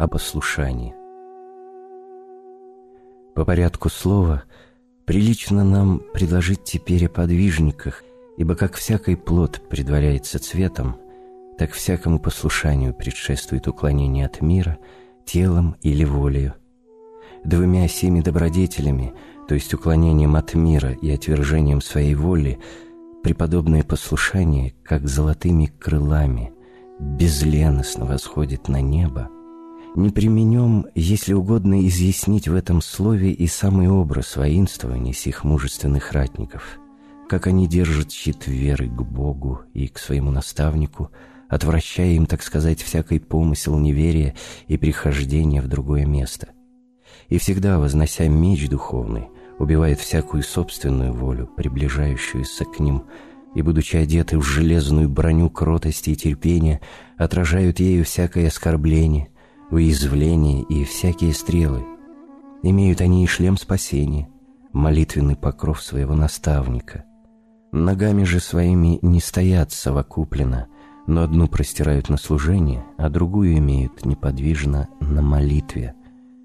о послушании. По порядку слова прилично нам предложить теперь о подвижниках, ибо как всякий плод предваряется цветом, так всякому послушанию предшествует уклонение от мира телом или волею. Двумя сими добродетелями, то есть уклонением от мира и отвержением своей воли, преподобное послушание, как золотыми крылами, безленостно восходит на небо. Не применем, если угодно изъяснить в этом слове и самый образ воинствования сих мужественных ратников, как они держат щит веры к Богу и к своему наставнику, отвращая им, так сказать, всякий помысел неверия и прихождения в другое место. И всегда, вознося меч духовный, убивает всякую собственную волю, приближающуюся к ним, и, будучи одеты в железную броню кротости и терпения, отражают ею всякое оскорбление, уязвление и всякие стрелы. Имеют они и шлем спасения, молитвенный покров своего наставника. Ногами же своими не стоят совокупленно, но одну простирают на служение, а другую имеют неподвижно на молитве.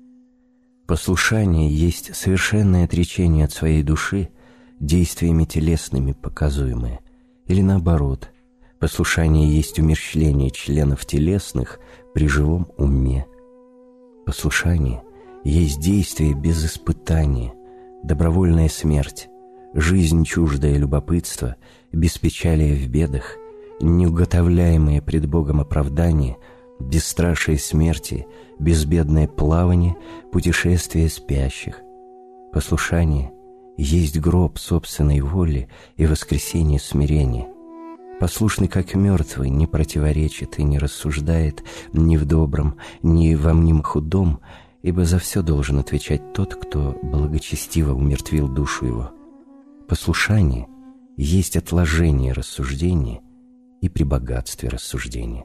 Послушание есть совершенное отречение от своей души, действиями телесными показуемое, или наоборот, послушание есть умерщвление членов телесных при живом уме. Послушание есть действие без испытания, добровольная смерть, жизнь чуждая любопытства, беспечалие в бедах, неуготовляемое пред Богом оправдание, бесстрашие смерти, безбедное плавание, путешествие спящих. Послушание есть гроб собственной воли и воскресение смирения. Послушный, как мертвый, не противоречит и не рассуждает ни в добром, ни во мним худом, ибо за все должен отвечать тот, кто благочестиво умертвил душу его. Послушание есть отложение рассуждения и при богатстве рассуждения.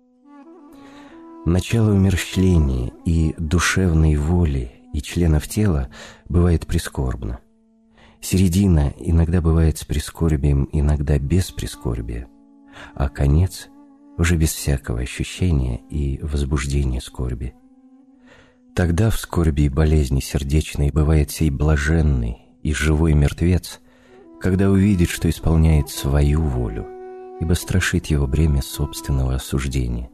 Начало умерщвления и душевной воли и членов тела бывает прискорбно. Середина иногда бывает с прискорбием, иногда без прискорбия, а конец уже без всякого ощущения и возбуждения скорби. Тогда в скорби и болезни сердечной бывает сей блаженный и живой мертвец, когда увидит, что исполняет свою волю, ибо страшит его бремя собственного осуждения.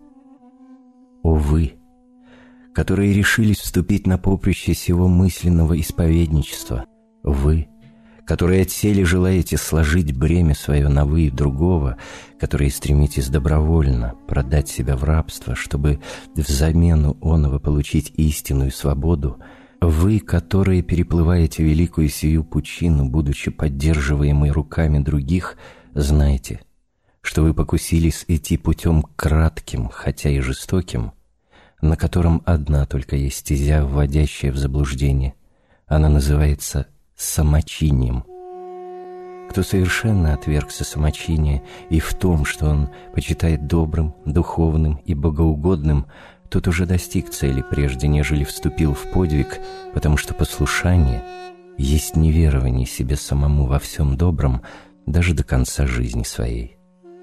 О вы, которые решились вступить на поприще сего мысленного исповедничества, вы, которые отсели желаете сложить бремя свое на вы другого, которые стремитесь добровольно продать себя в рабство, чтобы взамену оного получить истинную свободу, вы, которые переплываете великую сию пучину, будучи поддерживаемой руками других, знайте, что вы покусились идти путем кратким, хотя и жестоким, на котором одна только есть стезя, вводящая в заблуждение. Она называется самочинием. Кто совершенно отвергся самочиния и в том, что он почитает добрым, духовным и богоугодным, тот уже достиг цели, прежде нежели вступил в подвиг, потому что послушание есть неверование себе самому во всем добром даже до конца жизни своей.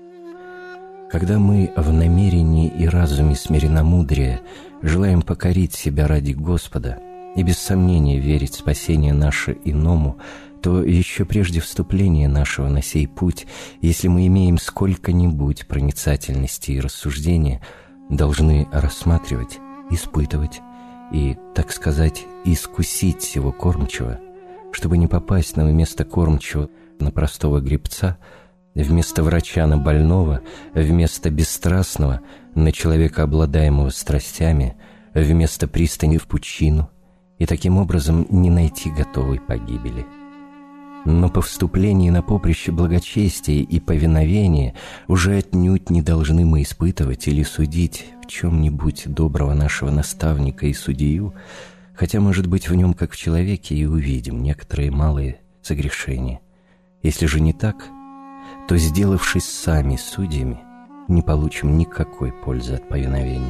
Когда мы в намерении и разуме смиренномудрия желаем покорить себя ради Господа и без сомнения верить в спасение наше иному, то еще прежде вступления нашего на сей путь, если мы имеем сколько-нибудь проницательности и рассуждения, должны рассматривать, испытывать и, так сказать, искусить сего кормчего, чтобы не попасть на место кормчего на простого гребца, вместо врача на больного, вместо бесстрастного на человека, обладаемого страстями, вместо пристани в пучину, и таким образом не найти готовой погибели. Но по вступлении на поприще благочестия и повиновения уже отнюдь не должны мы испытывать или судить в чем-нибудь доброго нашего наставника и судью, хотя, может быть, в нем, как в человеке, и увидим некоторые малые согрешения. Если же не так, то, сделавшись сами судьями, не получим никакой пользы от повиновения.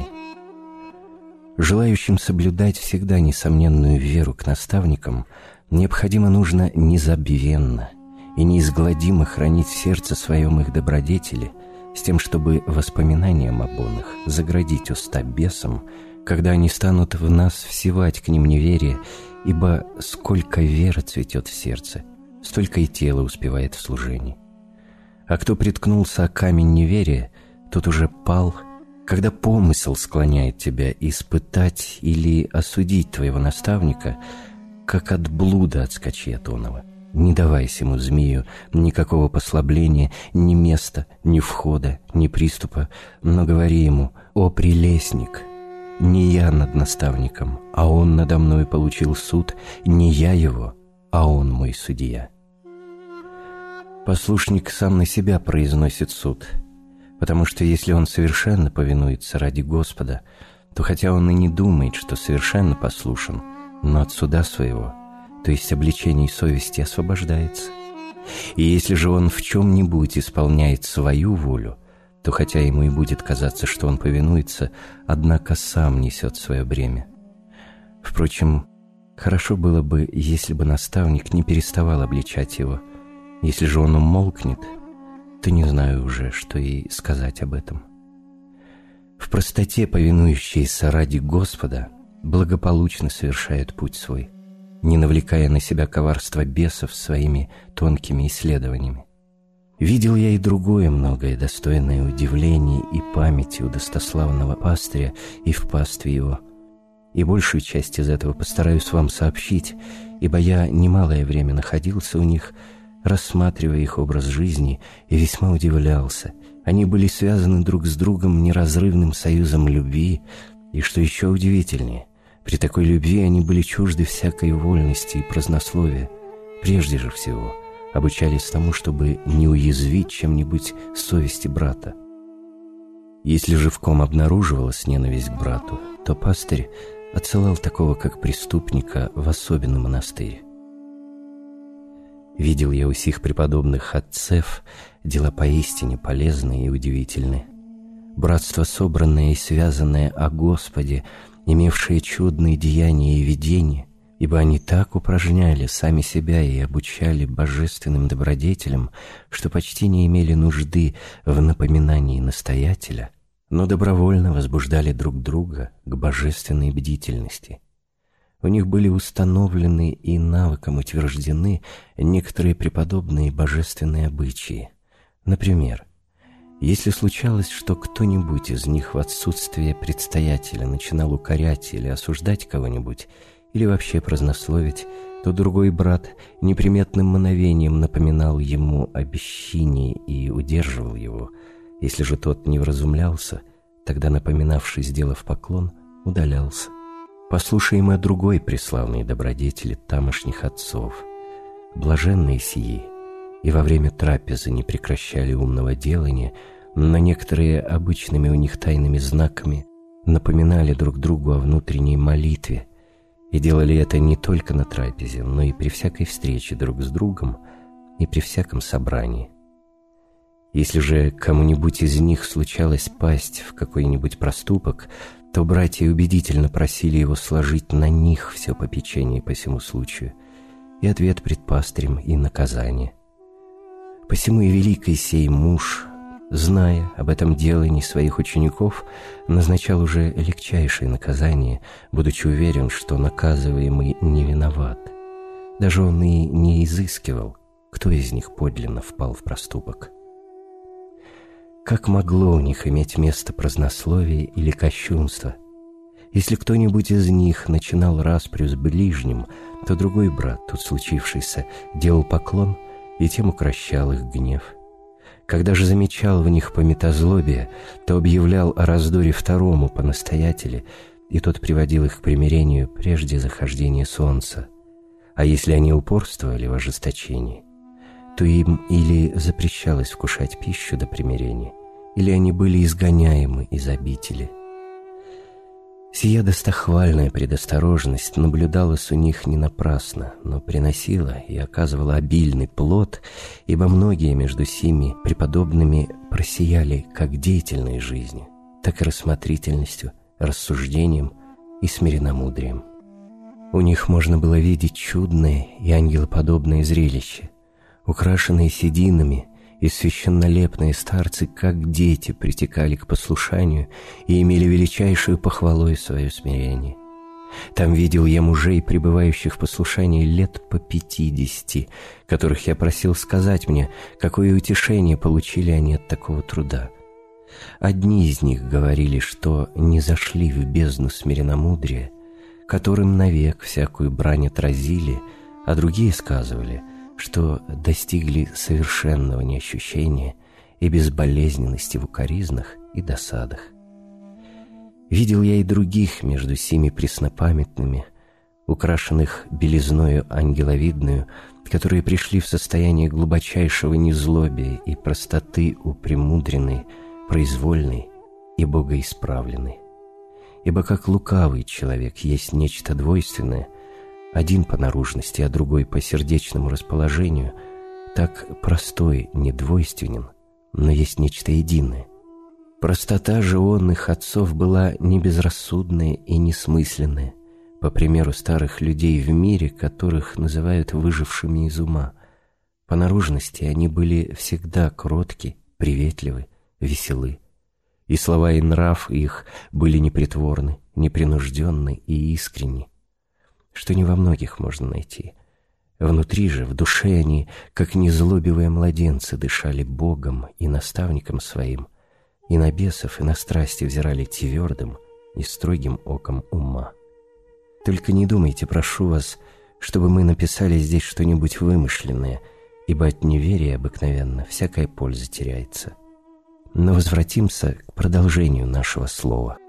Желающим соблюдать всегда несомненную веру к наставникам необходимо нужно незабвенно и неизгладимо хранить в сердце своем их добродетели, с тем, чтобы воспоминанием об оных заградить уста бесам, когда они станут в нас всевать к ним неверие, ибо сколько веры цветет в сердце, столько и тело успевает в служении. А кто приткнулся о камень неверия, тот уже пал, когда помысел склоняет тебя испытать или осудить твоего наставника, как от блуда отскочи от оного. Не давайся ему, змею, никакого послабления, ни места, ни входа, ни приступа, но говори ему: «О, прелестник! Не я над наставником, а он надо мной получил суд, не я его, а он мой судья». Послушник сам на себя произносит суд, потому что если он совершенно повинуется ради Господа, то хотя он и не думает, что совершенно послушен, но от суда своего, то есть обличений совести, освобождается. И если же он в чем-нибудь исполняет свою волю, то хотя ему и будет казаться, что он повинуется, однако сам несет свое бремя. Впрочем, хорошо было бы, если бы наставник не переставал обличать его. Если же он умолкнет, то не знаю уже, что и сказать об этом. В простоте повинующиеся ради Господа благополучно совершают путь свой, не навлекая на себя коварство бесов своими тонкими исследованиями. Видел я и другое многое, достойное удивления и памяти у достославного пастыря и в пастве его. И большую часть из этого постараюсь вам сообщить, ибо я немалое время находился у них, рассматривая их образ жизни, и весьма удивлялся. Они были связаны друг с другом неразрывным союзом любви, и, что еще удивительнее, при такой любви они были чужды всякой вольности и празднословия. Прежде же всего обучались тому, чтобы не уязвить чем-нибудь совести брата. Если же в ком обнаруживалась ненависть к брату, то пастырь отсылал такого, как преступника, в особенный монастырь. Видел я у сих преподобных отцев дела поистине полезные и удивительные. Братство, собранное и связанное о Господе, имевшие чудные деяния и видения, ибо они так упражняли сами себя и обучали божественным добродетелям, что почти не имели нужды в напоминании настоятеля, но добровольно возбуждали друг друга к божественной бдительности. У них были установлены и навыком утверждены некоторые преподобные божественные обычаи. Например, если случалось, что кто-нибудь из них в отсутствие предстоятеля начинал укорять или осуждать кого-нибудь, или вообще празднословить, то другой брат неприметным мановением напоминал ему о бесчинии и удерживал его. Если же тот не вразумлялся, тогда напоминавший, сделав поклон, удалялся. Послушаем о другой преславной добродетели тамошних отцов. Блаженные сии и во время трапезы не прекращали умного делания, но некоторые обычными у них тайными знаками напоминали друг другу о внутренней молитве, и делали это не только на трапезе, но и при всякой встрече друг с другом и при всяком собрании. Если же кому-нибудь из них случалось пасть в какой-нибудь проступок, то братья убедительно просили его сложить на них все попечение по сему случаю, и ответ пред пастырем, и наказание. Посему и великий сей муж, зная об этом делании своих учеников, назначал уже легчайшее наказание, будучи уверен, что наказываемый не виноват. Даже он и не изыскивал, кто из них подлинно впал в проступок. Как могло у них иметь место празднословие или кощунство? Если кто-нибудь из них начинал распрю с ближним, то другой брат, тут случившийся, делал поклон и тем укрощал их гнев. Когда же замечал в них пометозлобие, то объявлял о раздоре второму по настоятеле, и тот приводил их к примирению прежде захождения солнца. А если они упорствовали в ожесточении, то им или запрещалось вкушать пищу до примирения, или они были изгоняемы из обители. Сия достохвальная предосторожность наблюдалась у них не напрасно, но приносила и оказывала обильный плод, ибо многие между сими преподобными просияли как деятельной жизнью, так и рассмотрительностью, рассуждением и смиренномудрием. У них можно было видеть чудное и ангелоподобное зрелище, украшенные сединами и священнолепные старцы, как дети, притекали к послушанию и имели величайшую похвалой свое смирение. Там видел я мужей, пребывающих в послушании лет по 50, которых я просил сказать мне, какое утешение получили они от такого труда. Одни из них говорили, что не зашли в бездну смиренномудрия, которым навек всякую брань отразили, а другие сказывали, что достигли совершенного неощущения и безболезненности в укоризнах и досадах. Видел я и других между сими преснопамятными, украшенных белизною ангеловидную, которые пришли в состояние глубочайшего незлобия и простоты упремудренной, произвольной и богоисправленной. Ибо как лукавый человек есть нечто двойственное, один по наружности, а другой по сердечному расположению, так простой недвойственен, но есть нечто единое. Простота же онных отцов была не безрассудная и несмысленная, по примеру старых людей в мире, которых называют выжившими из ума. По наружности они были всегда кротки, приветливы, веселы, и слова и нрав их были непритворны, непринужденны и искренни, что не во многих можно найти. Внутри же, в душе они, как незлобивые младенцы, дышали Богом и наставником своим, и на бесов, и на страсти взирали твердым и строгим оком ума. Только не думайте, прошу вас, чтобы мы написали здесь что-нибудь вымышленное, ибо от неверия обыкновенно всякая польза теряется. Но возвратимся к продолжению нашего слова.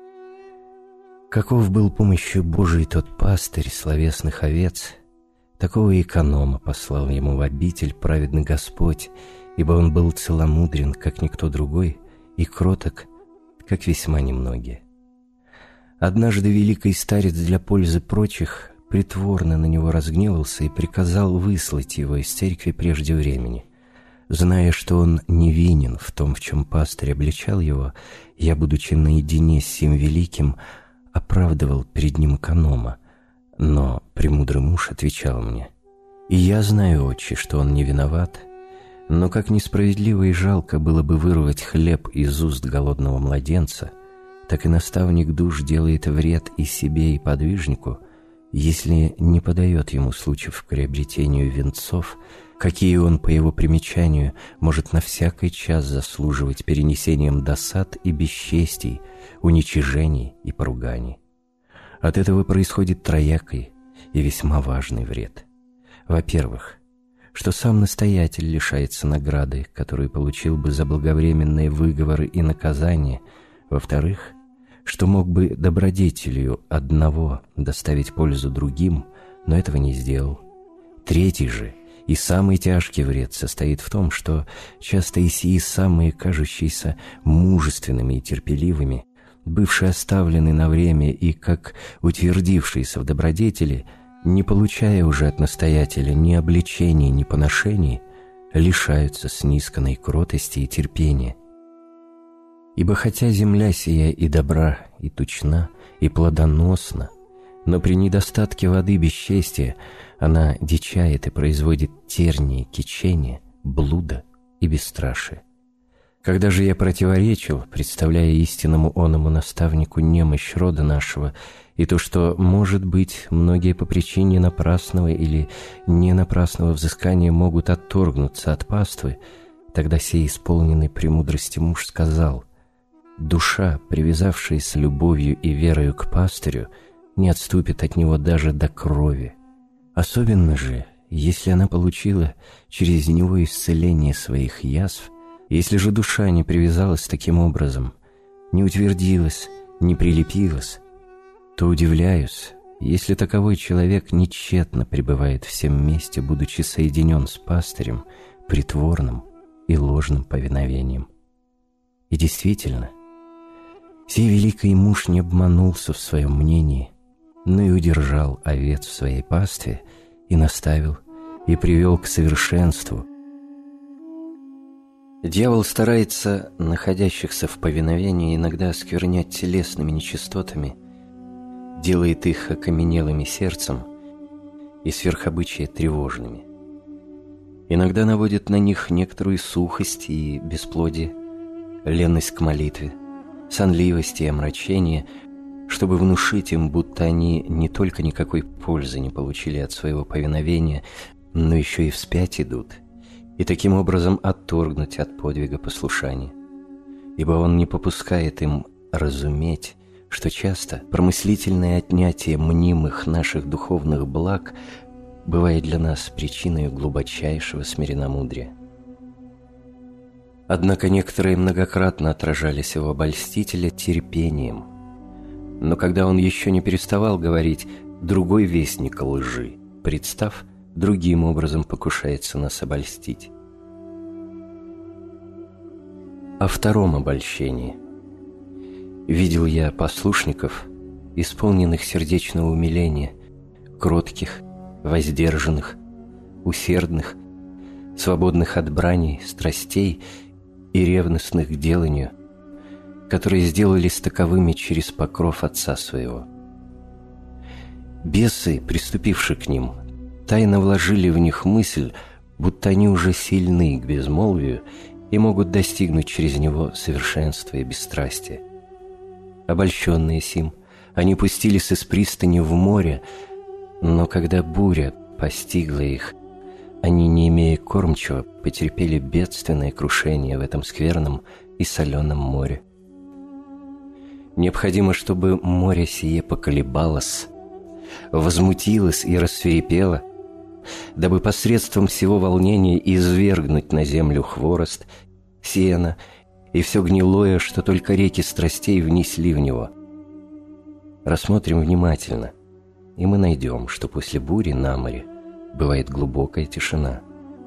Каков был помощью Божией тот пастырь словесных овец, такого эконома послал ему в обитель праведный Господь, ибо он был целомудрен, как никто другой, и кроток, как весьма немногие. Однажды великий старец для пользы прочих притворно на него разгневался и приказал выслать его из церкви прежде времени. Зная, что он невинен в том, в чем пастырь обличал его, я, будучи наедине с сим великим, оправдывал перед ним эконома, но премудрый муж отвечал мне: «И я знаю, отче, что он не виноват, но как несправедливо и жалко было бы вырвать хлеб из уст голодного младенца, так и наставник душ делает вред и себе, и подвижнику, если не подает ему случаев к приобретению венцов, какие он, по его примечанию, может на всякий час заслуживать перенесением досад и бесчестий, уничижений и поруганий. От этого происходит троякий и весьма важный вред. Во-первых, что сам настоятель лишается награды, которую получил бы за благовременные выговоры и наказания. Во-вторых, что мог бы добродетелью одного доставить пользу другим, но этого не сделал. Третий же и самый тяжкий вред состоит в том, что часто и сии самые кажущиеся мужественными и терпеливыми, бывшие оставлены на время и как утвердившиеся в добродетели, не получая уже от настоятеля ни обличений, ни поношений, лишаются снисканной кротости и терпения. Ибо хотя земля сия и добра, и тучна, и плодоносна, но при недостатке воды бесчестия она дичает и производит тернии, кичения, блуда и бесстрашие. Когда же я противоречил, представляя истинному оному наставнику немощь рода нашего и то, что, может быть, многие по причине напрасного или не напрасного взыскания могут отторгнуться от паствы, тогда сей исполненный премудрости муж сказал: «Душа, привязавшаяся любовью и верою к пастырю, не отступит от него даже до крови. Особенно же, если она получила через него исцеление своих язв, если же душа не привязалась таким образом, не утвердилась, не прилепилась, то удивляюсь, если таковой человек нечетно пребывает в сем месте, будучи соединен с пастырем, притворным и ложным повиновением». И действительно, сей великий муж не обманулся в своем мнении, но и удержал овец в своей пастве и наставил, и привел к совершенству. Дьявол старается находящихся в повиновении иногда осквернять телесными нечистотами, делает их окаменелыми сердцем и сверхобычие тревожными. Иногда наводит на них некоторую сухость и бесплодие, ленность к молитве, сонливость и омрачение, чтобы внушить им, будто они не только никакой пользы не получили от своего повиновения, но еще и вспять идут, и таким образом отторгнуть от подвига послушания. Ибо он не попускает им разуметь, что часто промыслительное отнятие мнимых наших духовных благ бывает для нас причиной глубочайшего смиренномудрия. Однако некоторые многократно отражали сего обольстителя терпением, но когда он еще не переставал говорить, другой вестник лжи, представ, другим образом покушается нас обольстить. О втором обольщении. Видел я послушников, исполненных сердечного умиления, кротких, воздержанных, усердных, свободных от брани, страстей и ревностных к деланию, которые сделались таковыми через покров Отца Своего. Бесы, приступивши к ним, тайно вложили в них мысль, будто они уже сильны к безмолвию и могут достигнуть через него совершенства и бесстрастия. Обольщенные сим, они пустились из пристани в море, но когда буря постигла их, они, не имея кормчего, потерпели бедственное крушение в этом скверном и соленом море. Необходимо, чтобы море сие поколебалось, возмутилось и рассвирепело, дабы посредством всего волнения извергнуть на землю хворост, сено и все гнилое, что только реки страстей внесли в него. Рассмотрим внимательно, и мы найдем, что после бури на море бывает глубокая тишина.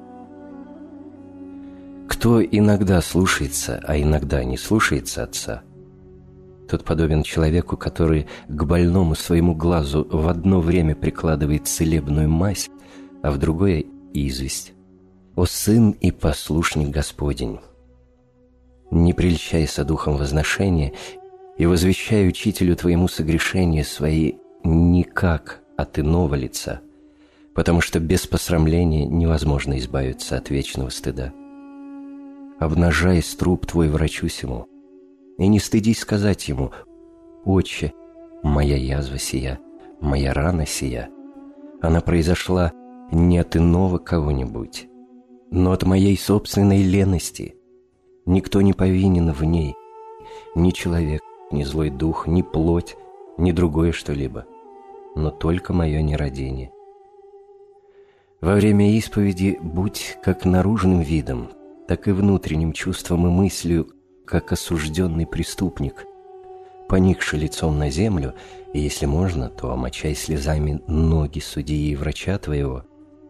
Кто иногда слушается, а иногда не слушается Отца, тот подобен человеку, который к больному своему глазу в одно время прикладывает целебную мазь, а в другое – известь. О сын и послушник Господень! Не прельщайся духом возношения и возвещай учителю твоему согрешения свои никак от иного лица, потому что без посрамления невозможно избавиться от вечного стыда. Обнажай струп твой врачу сему, и не стыдись сказать ему: «Отче, моя язва сия, моя рана сия, она произошла не от иного кого-нибудь, но от моей собственной лености. Никто не повинен в ней, ни человек, ни злой дух, ни плоть, ни другое что-либо, но только мое нерадение». Во время исповеди будь как наружным видом, так и внутренним чувством и мыслью, как осужденный преступник, поникший лицом на землю, и, если можно, то омочай слезами ноги судьи и врача твоего.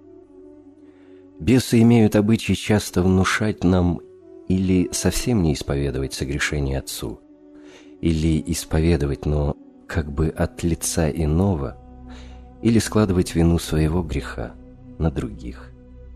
Бесы имеют обычай часто внушать нам или совсем не исповедовать согрешение Отцу, или исповедовать, но как бы от лица иного, или складывать вину своего греха на других.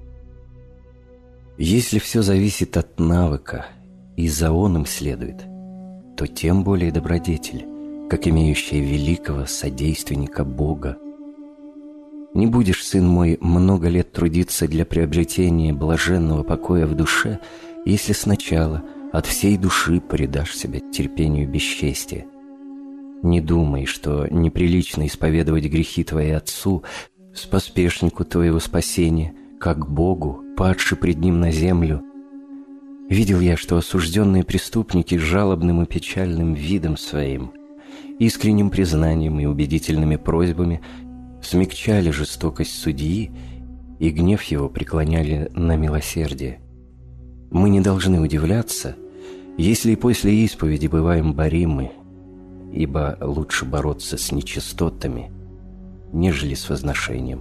Если все зависит от навыка, и за он им следует, то тем более добродетель, как имеющая великого содейственника Бога. Не будешь, сын мой, много лет трудиться для приобретения блаженного покоя в душе, если сначала от всей души предашь себя терпению бесчестия. Не думай, что неприлично исповедовать грехи твои Отцу, споспешнику твоего спасения, как Богу, падши пред Ним на землю. Видел я, что осужденные преступники жалобным и печальным видом своим, искренним признанием и убедительными просьбами смягчали жестокость судьи и гнев его преклоняли на милосердие. Мы не должны удивляться, если и после исповеди бываем боримы, ибо лучше бороться с нечистотами, нежели с возношением.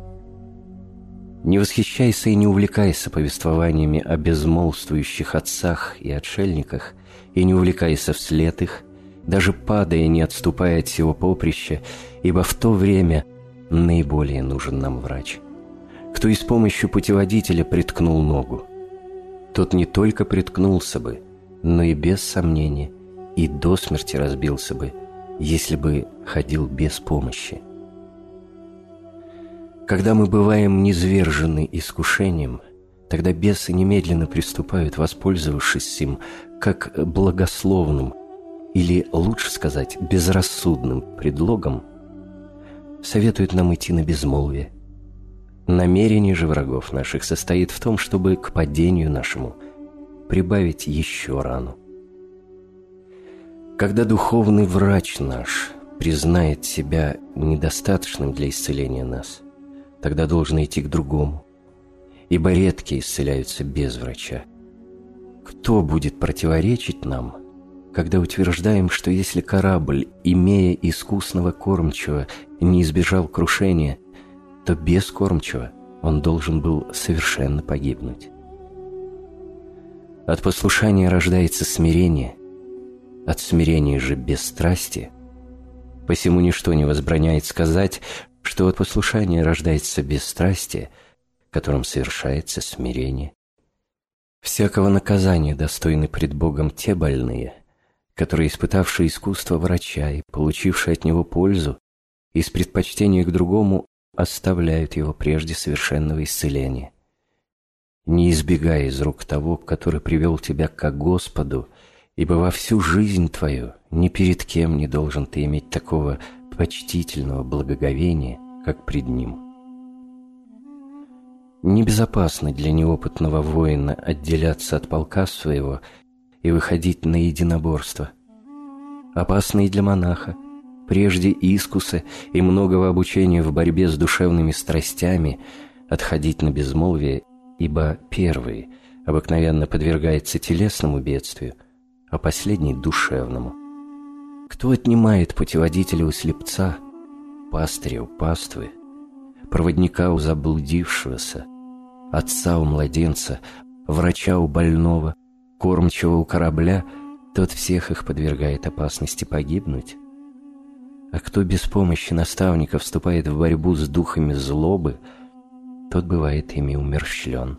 Не восхищайся и не увлекайся повествованиями о безмолвствующих отцах и отшельниках, и не увлекайся вслед их, даже падая, не отступая от сего поприща, ибо в то время наиболее нужен нам врач. Кто и с помощью путеводителя приткнул ногу, тот не только приткнулся бы, но и без сомнения и до смерти разбился бы, если бы ходил без помощи. Когда мы бываем низвержены искушением, тогда бесы немедленно приступают, воспользовавшись им, как благословным, или, лучше сказать, безрассудным предлогом, советуют нам идти на безмолвие. Намерение же врагов наших состоит в том, чтобы к падению нашему прибавить еще рану. Когда духовный врач наш признает себя недостаточным для исцеления нас, тогда должен идти к другому, ибо редкие исцеляются без врача. Кто будет противоречить нам, когда утверждаем, что если корабль, имея искусного кормчего, не избежал крушения, то без кормчего он должен был совершенно погибнуть? От послушания рождается смирение, от смирения же бесстрастие. Посему ничто не возбраняет сказать, что от послушания рождается бесстрастие, которым совершается смирение. Всякого наказания достойны пред Богом те больные, которые, испытавшие искусство врача и получившие от него пользу, из предпочтения к другому оставляют его прежде совершенного исцеления. Не избегай из рук того, который привел тебя ко Господу, ибо во всю жизнь твою ни перед кем не должен ты иметь такого почтительного благоговения, как пред Ним. Небезопасно для неопытного воина отделяться от полка своего и выходить на единоборство. Опасно и для монаха, прежде искуса и многого обучения в борьбе с душевными страстями, отходить на безмолвие, ибо первый обыкновенно подвергается телесному бедствию, а последний – душевному. Кто отнимает путеводителя у слепца, пастыря у паствы, проводника у заблудившегося, отца у младенца, врача у больного, кормчего у корабля, тот всех их подвергает опасности погибнуть. А кто без помощи наставника вступает в борьбу с духами злобы, тот бывает ими умерщвлен.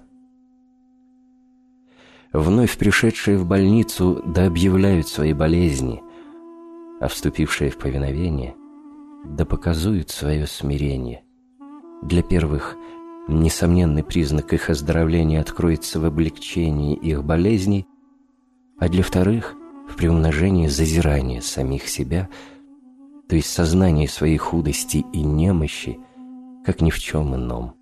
Вновь пришедшие в больницу да объявляют свои болезни, а вступившие в повиновение да показуют свое смирение. Для первых несомненный признак их оздоровления откроется в облегчении их болезней, а для вторых – в приумножении зазирания самих себя, то есть сознания своей худости и немощи, как ни в чем ином.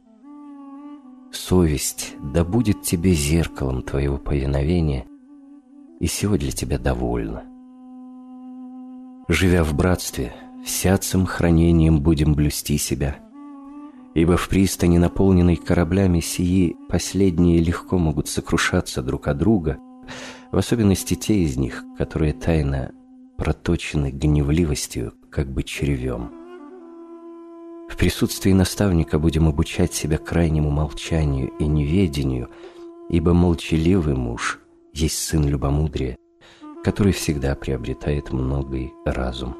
Совесть да будет тебе зеркалом твоего повиновения, и сего для тебя довольно. Живя в братстве, всяцем хранением будем блюсти себя, ибо в пристани, наполненной кораблями, сии последние легко могут сокрушаться друг от друга, в особенности те из них, которые тайно проточены гневливостью, как бы червем. В присутствии наставника будем обучать себя крайнему молчанию и неведению, ибо молчаливый муж есть сын любомудрия, который всегда приобретает многий разум.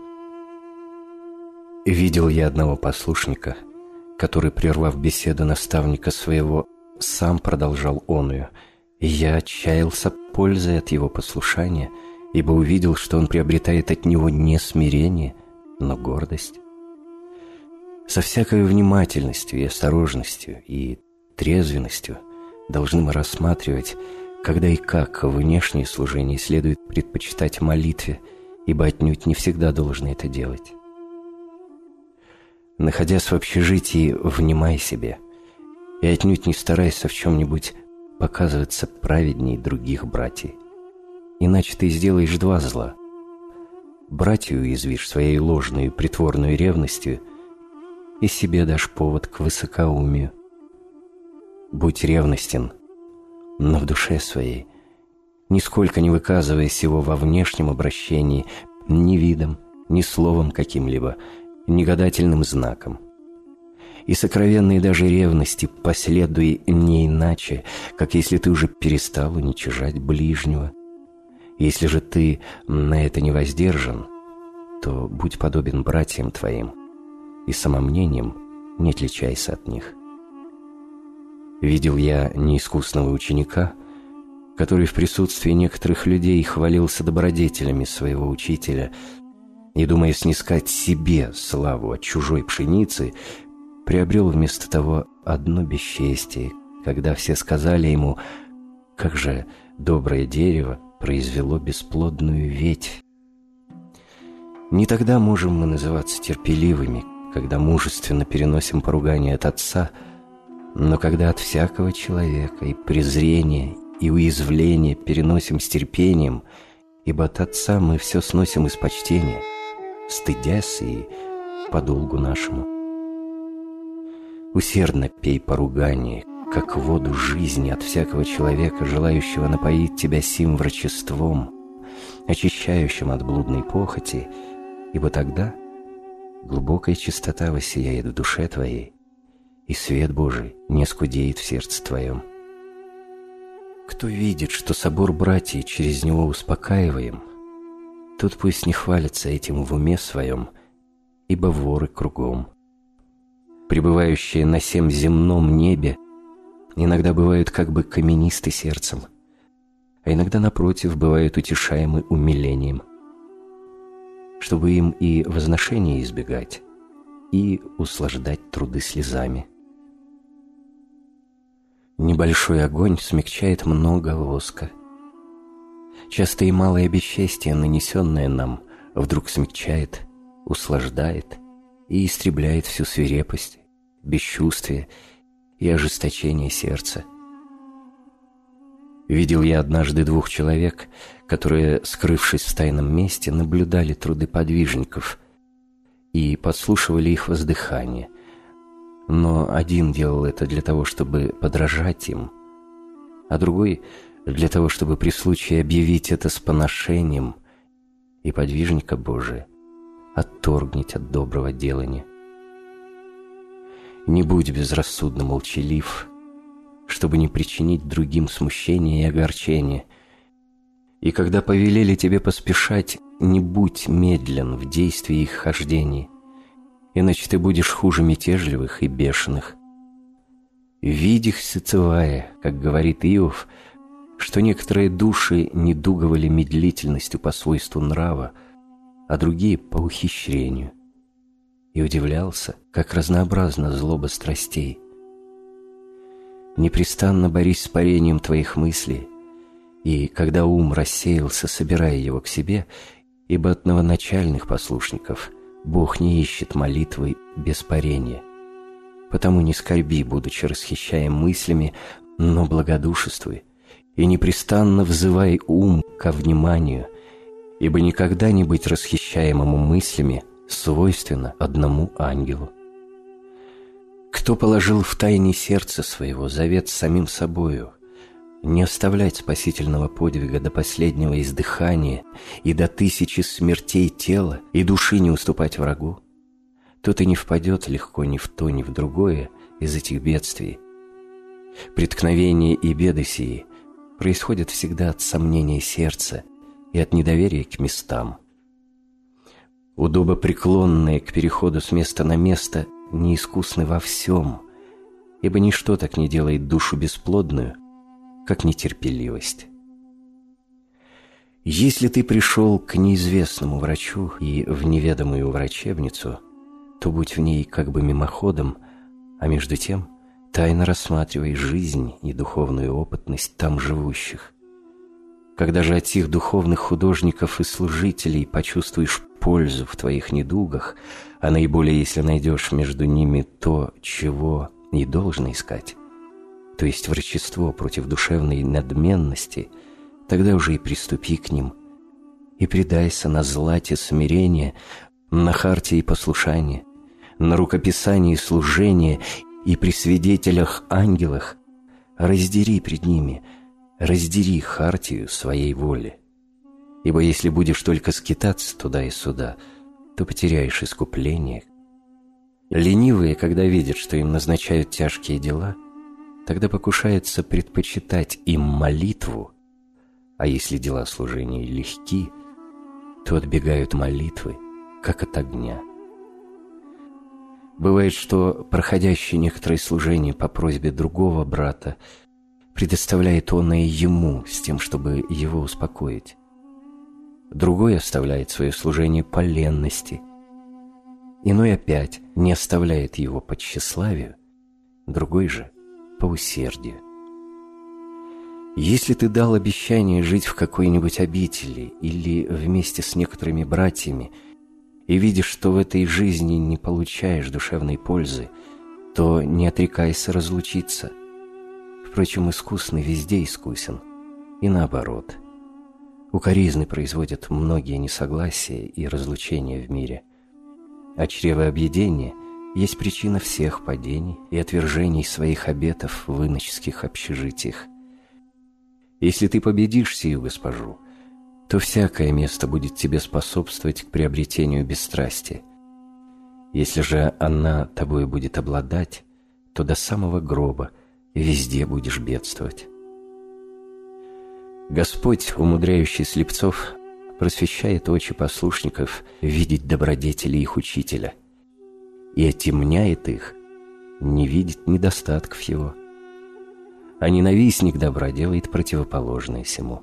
Видел я одного послушника, который, прервав беседу наставника своего, сам продолжал оную, и я отчаялся пользой от его послушания, ибо увидел, что он приобретает от него не смирение, но гордость. Со всякой внимательностью и осторожностью и трезвенностью должны мы рассматривать, когда и как внешнее служение следует предпочитать молитве, ибо отнюдь не всегда должны это делать. Находясь в общежитии, внимай себе и отнюдь не старайся в чем-нибудь показываться праведней других братьев, иначе ты сделаешь два зла. Братью уязвишь своей ложной и притворной ревностью, и себе дашь повод к высокоумию. Будь ревностен, но в душе своей, нисколько не выказывая сего во внешнем обращении ни видом, ни словом каким-либо, ни гадательным знаком. И сокровенной даже ревности последуй не иначе, как если ты уже перестал уничижать ближнего. Если же ты на это не воздержан, то будь подобен братьям твоим, и самомнением не отличайся от них. Видел я неискусного ученика, который в присутствии некоторых людей хвалился добродетелями своего учителя и, думая снискать себе славу от чужой пшеницы, приобрел вместо того одно бесчестие, когда все сказали ему: «Как же доброе дерево произвело бесплодную ветвь». Не тогда можем мы называться терпеливыми, когда мужественно переносим поругание от отца, но когда от всякого человека и презрения, и уязвления переносим с терпением, ибо от отца мы все сносим из почтения, стыдясь и по долгу нашему. Усердно пей поругание, как воду жизни от всякого человека, желающего напоить тебя сим врачеством, очищающим от блудной похоти, ибо тогда глубокая чистота воссияет в душе твоей, и свет Божий не скудеет в сердце твоем. Кто видит, что собор братьев через него успокаиваем, тот пусть не хвалится этим в уме своем, ибо воры кругом. Пребывающие на сем земном небе иногда бывают как бы каменисты сердцем, а иногда, напротив, бывают утешаемы умилением, чтобы им и возношения избегать, и услаждать труды слезами. Небольшой огонь смягчает много воска. Часто и малое бесчестие, нанесенное нам, вдруг смягчает, услаждает и истребляет всю свирепость, бесчувствие и ожесточение сердца. Видел я однажды 2 человек, которые, скрывшись в тайном месте, наблюдали труды подвижников и подслушивали их воздыхание. Но один делал это для того, чтобы подражать им, а другой — для того, чтобы при случае объявить это с поношением, и подвижника Божия отторгнуть от доброго делания. Не будь безрассудно молчалив, чтобы не причинить другим смущения и огорчения, и когда повелели тебе поспешать, не будь медлен в действии их хождений, иначе ты будешь хуже мятежливых и бешеных. Видих сыцевая, как говорит Иов, что некоторые души недуговали медлительностью по свойству нрава, а другие по ухищрению, и удивлялся, как разнообразна злоба страстей. Непрестанно борись с парением твоих мыслей, и когда ум рассеялся, собирая его к себе, ибо от новоначальных послушников Бог не ищет молитвы без парения. Потому не скорби, будучи расхищаем мыслями, но благодушествуй, и непрестанно взывай ум ко вниманию, ибо никогда не быть расхищаемому мыслями свойственно одному ангелу. Кто положил в тайне сердца своего завет с самим собою, не оставлять спасительного подвига до последнего издыхания и до 1000 смертей тела и души не уступать врагу, тот и не впадет легко ни в то, ни в другое из этих бедствий. Преткновения и беды сии происходят всегда от сомнения сердца и от недоверия к местам. Удобопреклонные к переходу с места на место неискусны во всем, ибо ничто так не делает душу бесплодную, как нетерпеливость. Если ты пришел к неизвестному врачу и в неведомую врачебницу, то будь в ней как бы мимоходом, а между тем тайно рассматривай жизнь и духовную опытность там живущих. Когда же от сих духовных художников и служителей почувствуешь пользу в твоих недугах, а наиболее, если найдешь между ними то, чего и должно искать, то есть врачество против душевной надменности, тогда уже и приступи к ним, и предайся на злате смирения, на хартии послушания, на рукописании служения и при свидетелях ангелах, раздери пред ними, раздери хартию своей воли. Ибо если будешь только скитаться туда и сюда, то потеряешь искупление. Ленивые, когда видят, что им назначают тяжкие дела, тогда покушаются предпочитать им молитву, а если дела служения легки, то отбегают молитвы, как от огня. Бывает, что проходящий некоторые служения по просьбе другого брата предоставляет он и ему с тем, чтобы его успокоить. Другой оставляет свое служение по ленности. Иной опять не оставляет его по тщеславию, другой же по усердию. Если ты дал обещание жить в какой-нибудь обители или вместе с некоторыми братьями и видишь, что в этой жизни не получаешь душевной пользы, то не отрекайся разлучиться. Впрочем, искусный везде искусен, и наоборот. Укоризны производят многие несогласия и разлучения в мире, а чревообъедение есть причина всех падений и отвержений своих обетов в иноческих общежитиях. Если ты победишь сию госпожу, то всякое место будет тебе способствовать к приобретению бесстрастия. Если же она тобой будет обладать, то до самого гроба везде будешь бедствовать. Господь, умудряющий слепцов, просвещает очи послушников видеть добродетели их учителя и отемняет их не видеть недостатков его, а ненавистник добра делает противоположное сему.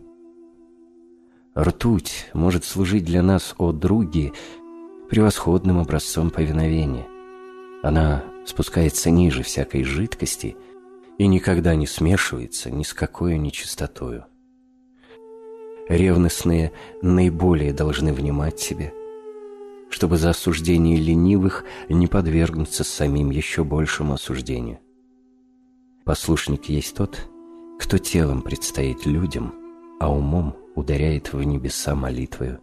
Ртуть может служить для нас, о други, превосходным образцом повиновения. Она спускается ниже всякой жидкости и никогда не смешивается ни с какой нечистотою. Ревностные наиболее должны внимать себе, чтобы за осуждение ленивых не подвергнуться самим еще большему осуждению. Послушник есть тот, кто телом предстоит людям, а умом ударяет в небеса молитвою.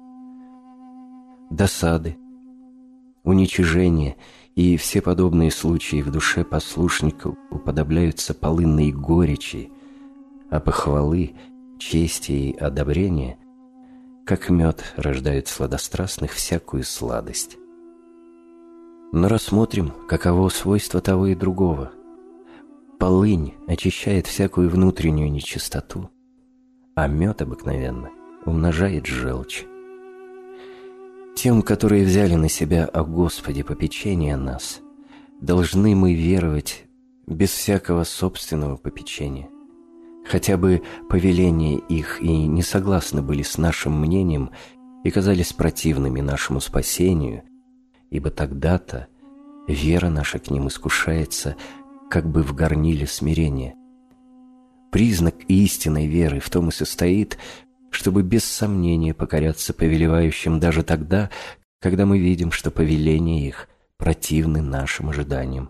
Досады, уничижения и все подобные случаи в душе послушника уподобляются полынной горечи, а похвалы, чести и одобрения, как мед, рождают сладострастных всякую сладость. Но рассмотрим, каково свойство того и другого. Полынь очищает всякую внутреннюю нечистоту, а мед обыкновенно умножает желчь. Тем, которые взяли на себя о Господе попечение нас, должны мы веровать без всякого собственного попечения, хотя бы повеления их и не согласны были с нашим мнением и казались противными нашему спасению, ибо тогда-то вера наша к ним искушается, как бы в горниле смирения. Признак истинной веры в том и состоит, чтобы без сомнения покоряться повелевающим даже тогда, когда мы видим, что повеления их противны нашим ожиданиям.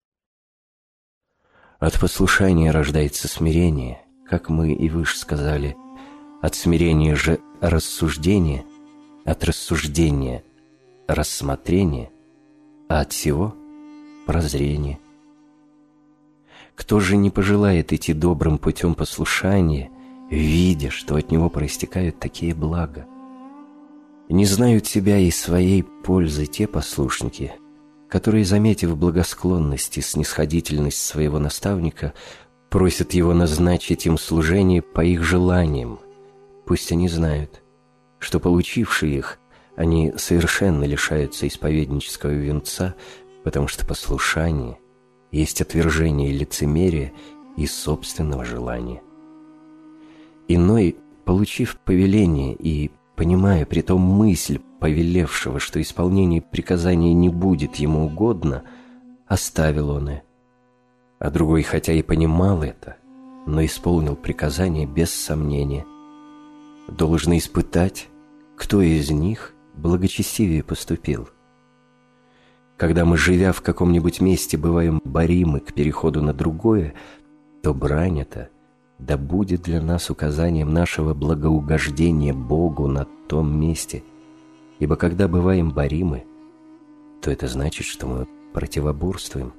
От послушания рождается смирение, как мы и выше сказали, от смирения же рассуждение, от рассуждения рассмотрение, а от всего прозрение. Кто же не пожелает идти добрым путем послушания, видя, что от него проистекают такие блага? Не знают себя и своей пользы те послушники, которые, заметив благосклонность и снисходительность своего наставника, просят его назначить им служение по их желаниям. Пусть они знают, что, получившие их, они совершенно лишаются исповеднического венца, потому что послушание есть отвержение лицемерия и собственного желания. Иной, получив повеление и понимая притом мысль повелевшего, что исполнение приказания не будет ему угодно, оставил он и. А другой, хотя и понимал это, но исполнил приказание без сомнения. Должен испытать, кто из них благочестивее поступил. Когда мы, живя в каком-нибудь месте, бываем боримы к переходу на другое, то брань эта да будет для нас указанием нашего благоугождения Богу на том месте, ибо когда бываем боримы, то это значит, что мы противоборствуем.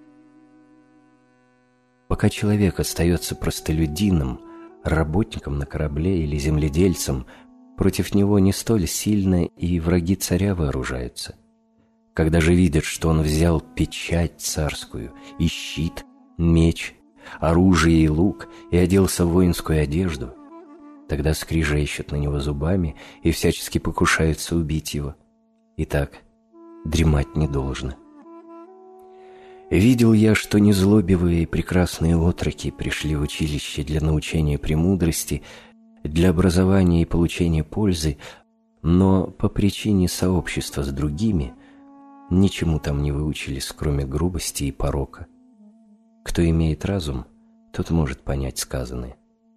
Пока человек остается простолюдином, работником на корабле или земледельцем, против него не столь сильно и враги царя вооружаются. Когда же видят, что он взял печать царскую, и щит, меч, оружие и лук, и оделся в воинскую одежду, тогда скрежещут на него зубами и всячески покушаются убить его. Итак, дремать не должно. Видел я, что незлобивые и прекрасные отроки пришли в училище для научения премудрости, для образования и получения пользы, но по причине сообщества с другими ничему там не выучились, кроме грубости и порока. Кто имеет разум, тот может понять сказанное.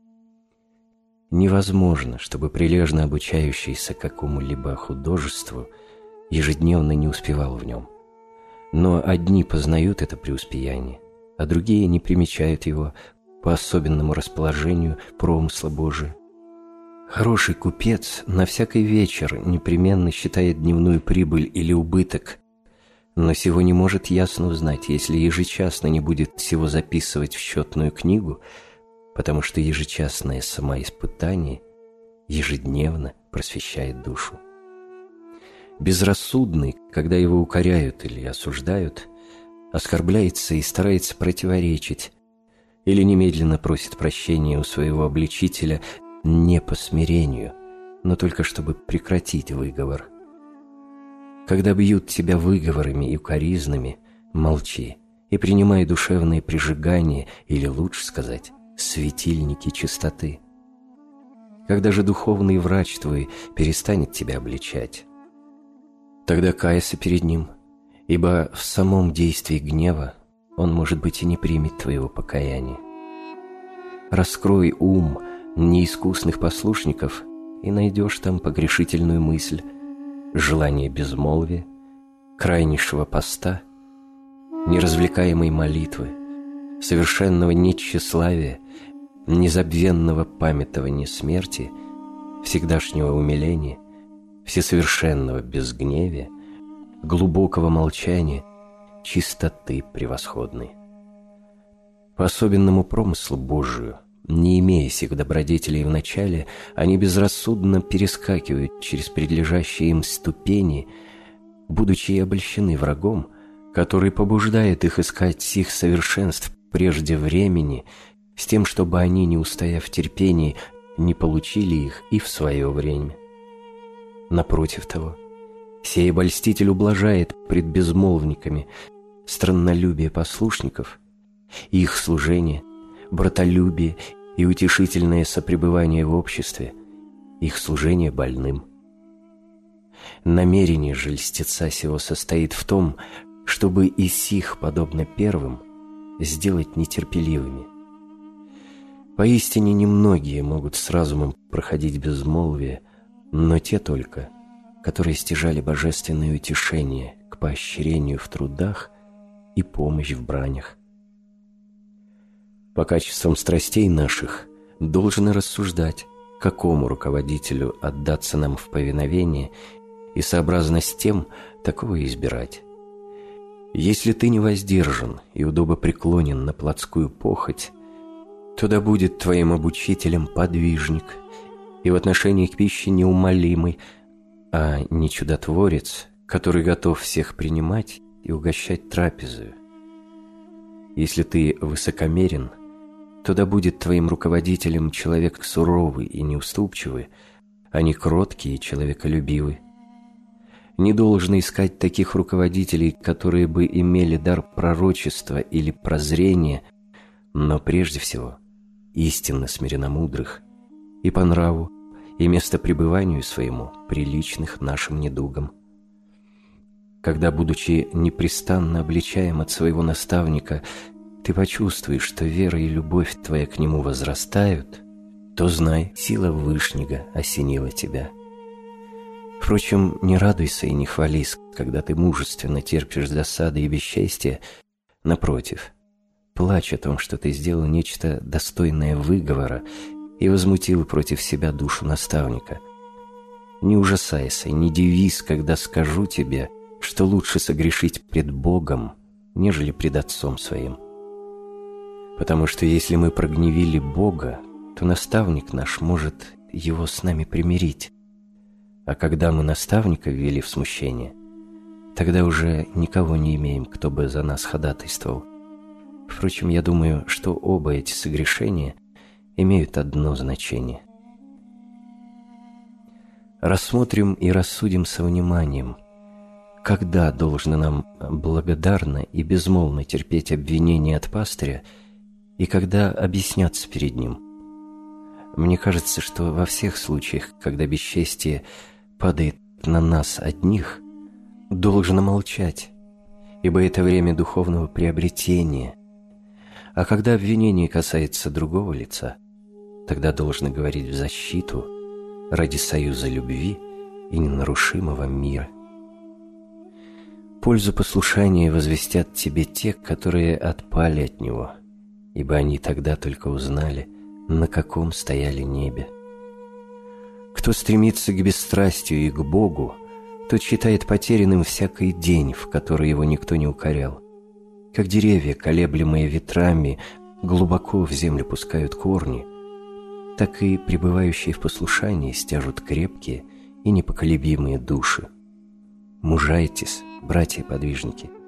Невозможно, чтобы прилежно обучающийся какому-либо художеству ежедневно не успевал в нем. Но одни познают это преуспеяние, а другие не примечают его по особенному расположению промысла Божия. Хороший купец на всякий вечер непременно считает дневную прибыль или убыток, но сего не может ясно узнать, если ежечасно не будет всего записывать в счетную книгу, потому что ежечасное самоиспытание ежедневно просвещает душу. Безрассудный, когда его укоряют или осуждают, оскорбляется и старается противоречить, или немедленно просит прощения у своего обличителя не по смирению, но только чтобы прекратить выговор. Когда бьют тебя выговорами и укоризнами, молчи и принимай душевные прижигания, или лучше сказать, светильники чистоты. Когда же духовный врач твой перестанет тебя обличать, тогда кайся перед ним, ибо в самом действии гнева он, может быть, и не примет твоего покаяния. Раскрой ум неискусных послушников, и найдешь там погрешительную мысль, желание безмолвия, крайнейшего поста, неразвлекаемой молитвы, совершенного нетщеславия, незабвенного памятования смерти, всегдашнего умиления, всесовершенного безгневия, глубокого молчания, чистоты превосходной. По особенному промыслу Божию, не имея сих добродетелей в начале, они безрассудно перескакивают через предлежащие им ступени, будучи обольщены врагом, который побуждает их искать сих совершенств прежде времени, с тем, чтобы они, не устояв в терпении, не получили их и в свое время. Напротив того, сей обольститель ублажает пред безмолвниками страннолюбие послушников, их служение, братолюбие и утешительное сопребывание в обществе, их служение больным. Намерение же льстеца сего состоит в том, чтобы и сих, подобно первым, сделать нетерпеливыми. Поистине немногие могут с разумом проходить безмолвие, но те только, которые стяжали божественное утешение к поощрению в трудах и помощь в бранях. По качествам страстей наших должны рассуждать, какому руководителю отдаться нам в повиновение, и сообразно с тем такого избирать. Если ты не воздержан и удобопреклонен на плотскую похоть, то да будет твоим обучителем подвижник, и в отношении к пище неумолимый, а не чудотворец, который готов всех принимать и угощать трапезою. Если ты высокомерен, то да будет твоим руководителем человек суровый и неуступчивый, а не кроткий и человеколюбивый. Не должно искать таких руководителей, которые бы имели дар пророчества или прозрения, но прежде всего истинно смиренномудрых и по нраву и местопребыванию своему приличных нашим недугам. Когда, будучи непрестанно обличаем от своего наставника, ты почувствуешь, что вера и любовь твоя к нему возрастают, то знай, сила Вышнего осенила тебя. Впрочем, не радуйся и не хвались, когда ты мужественно терпишь засады и бесчестия. Напротив, плачь о том, что ты сделал нечто достойное выговора и возмутил против себя душу наставника. Не ужасайся и не дивись, когда скажу тебе, что лучше согрешить пред Богом, нежели пред Отцом своим. Потому что если мы прогневили Бога, то наставник наш может его с нами примирить. А когда мы наставника ввели в смущение, тогда уже никого не имеем, кто бы за нас ходатайствовал. Впрочем, я думаю, что оба эти согрешения имеют одно значение. Рассмотрим и рассудим со вниманием, когда должно нам благодарно и безмолвно терпеть обвинения от пастыря, и когда объясняться перед ним. Мне кажется, что во всех случаях, когда бесчестие падает на нас одних, должно молчать, ибо это время духовного приобретения, А когда обвинение касается другого лица, тогда должно говорить в защиту ради союза любви и ненарушимого мира. Пользу послушания возвестят тебе те, которые отпали от него, ибо они тогда только узнали, на каком стояли небе. Кто стремится к бесстрастию и к Богу, тот считает потерянным всякий день, в который его никто не укорял. Как деревья, колеблемые ветрами, глубоко в землю пускают корни, так и пребывающие в послушании стяжут крепкие и непоколебимые души. Мужайтесь, братья-подвижники.